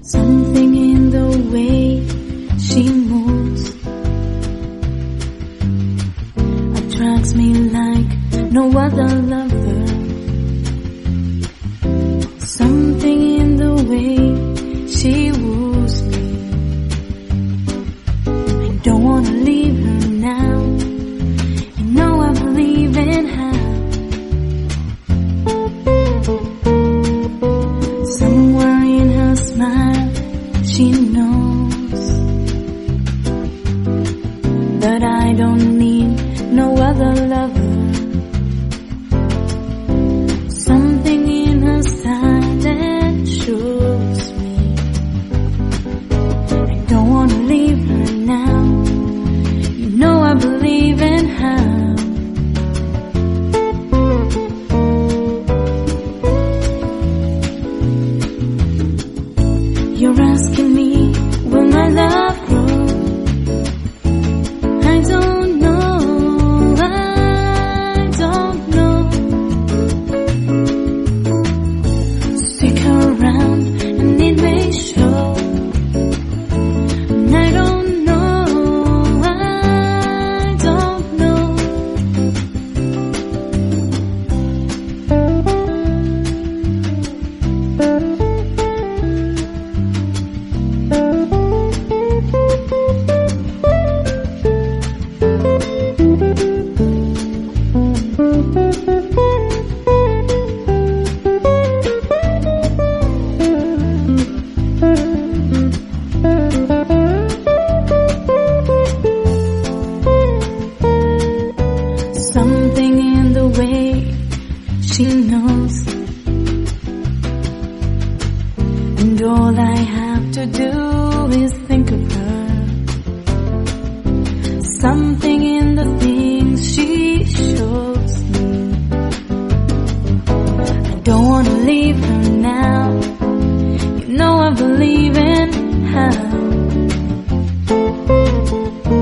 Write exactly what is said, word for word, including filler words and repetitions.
Something in the way she moves attracts me like no other lover. Something in the way she woos me. I don't wanna leave her now. You know I believe in her. Somewhere in her smile she knows that I don't need no other lover. Something in her silence shows me I don't wanna leave her now. You know I believe in her. You're asking me, will my love grow? I don't know, I don't know. Stick around and it may show. And I don't know, I don't know. Something in the way she knows, and all I have to do is think of her. Something in the things she shows me. I don't wanna leave her now. You know I believe in her.